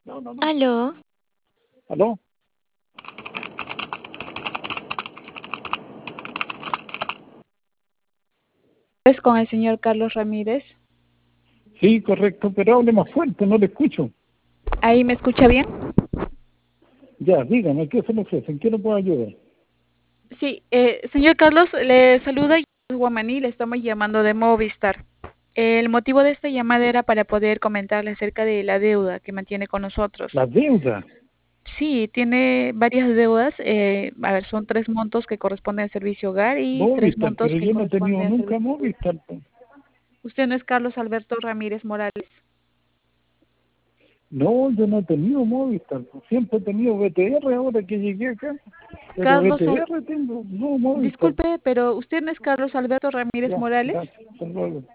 No, no, no. Aló, ¿Aló? es con el señor Carlos Ramírez. Sí, correcto, pero hable más fuerte, no le escucho. ¿Ahí me escucha bien? Ya, dígame, ¿qué se le ofrece? ¿En qué le puedo ayudar? Sí, señor Carlos, le saluda Guamaní, le estamos llamando de Movistar. El motivo de esta llamada era para poder comentarle acerca de la deuda que mantiene con nosotros. La deuda. Sí, tiene varias deudas. A ver, son tres montos que corresponden al servicio hogar y tres Movistar, montos pero que yo no he tenido corresponden al nunca servicio público. Movistar, pues. Usted no es Carlos Alberto Ramírez Morales. No, yo no he tenido Movistar, pues. Siempre he tenido BTR ahora que llegué acá. Pero Carlos, BTR tengo, no Movistar. disculpe, pero usted no es Carlos Alberto Ramírez Ya, Morales. gracias, hasta luego.